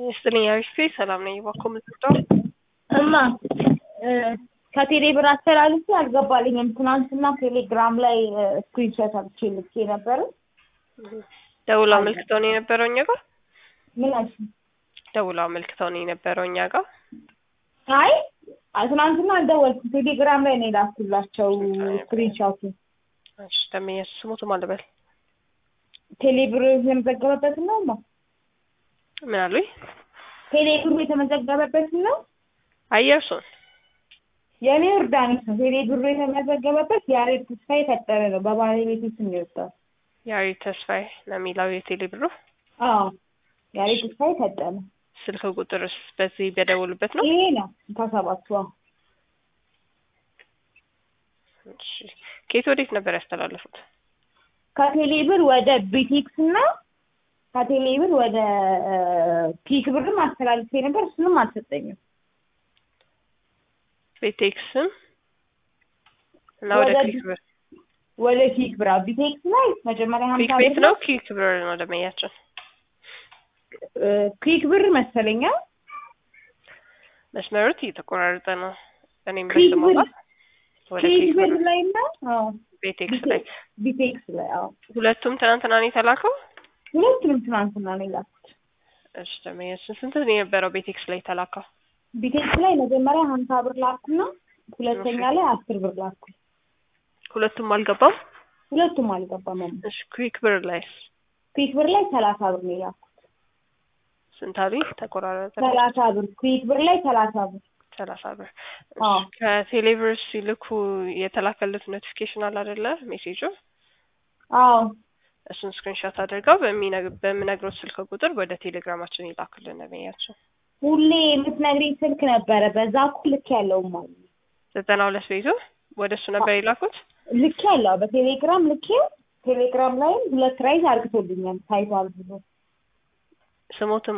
ይስጥልኝ አሪፍ ሰላም ነኝ ባኮም ልትወጣው እማ ከቴሌ ብር አስተላልፌ አልገባልኝም። ትናንትና ቴሌግራም ላይ ስክሪንሾት አድርጌ ልኬ ነበር። ደውላ መልክተው ነው የነበረው እኛ ጋር ምን አልሽ? ደውላ መልክተው ነው የነበረው እኛ ጋር። አይ ትናንትና አልደወልኩም። ቴሌግራም ላይ ነው የላኩላቸው ስክሪንሾት። እሺ ተመየስ ስሙት ማለበል ቴሌ ብር የተመዘገበበት ነው ማ ምን አሉኝ? ቴሌ ብር የተመዘገበበት ነው አየርሶን የኔ ዮርዳኖስ ነው። ቴሌ ብር የተመዘገበበት ያሬድ ተስፋዬ ፈጠረ ነው። በባለቤቱ ስም ነው። ያሬድ ተስፋዬ ለሚላው የቴሌ ብሩ? አዎ ያሬድ ተስፋዬ ፈጠረ። ስልክ ቁጥርስ በዚህ በደውልበት ነው? ይሄ ነው ተሰባቱ። እሺ ከየት ወዴት ነበር ያስተላለፉት? ከቴሌ ብር ወደ ቢቲክስ እና ከቴሌ ብር ወደ ፒክ ብር ማስተላለፍ ነበር። እሱንም አልሰጠኝም። ቢቲክስም እና ወደ ፒክ ብር ወደ ፒክ ብር ቢቲክስ ላይ መጀመሪያ 50 ፒክ ቤት ነው ፒክ ብር ነው ለማያቸው ፒክ ብር መሰለኛ። መስመሩት እየተቆራረጠ ነው። እኔም በስማማ ወደ ፒክ ብር ላይ ነው። አዎ ቢቲክስ ላይ አዎ። ሁለቱም ትናንትና ነው የተላከው? ሁለቱም ትናንትና ነው የላኩት። እሺ ተመየስ ስንት ነው የነበረው ቢቲክስ ላይ ተላከው? ቢቲክስ ላይ መጀመሪያ 50 ብር ላኩና ሁለተኛ ላይ 10 ብር ላኩ። ሁለቱም አልገባም? ሁለቱም አልገባም። እሺ ኩዊክ ብር ላይ 30 ብር ነው ያልኩት። ስንት አሉኝ? ተቆራረጠ። 30 ብር ኩዊክ ብር ላይ 30 ብር 30 ብር። ከቴሌብር ሲልኩ የተላከለት ኖቲፊኬሽን አለ አይደለ? ሜሴጁ? አዎ እሱን ስክሪንሾት አድርገው በሚነግሩት ስልክ ቁጥር ወደ ቴሌግራማችን ይላክልን ነብያችን። ሁሌ የምትነግሪኝ ስልክ ነበረ በዛ ልክ ያለው ማለት 92 ቤቱ ወደሱ ነበር ይላኩት። ልክ ያለው በቴሌግራም ልኬው ቴሌግራም ላይ ሁለት ራይት አርግቶልኛል ታይቷል ብሎ ስሞት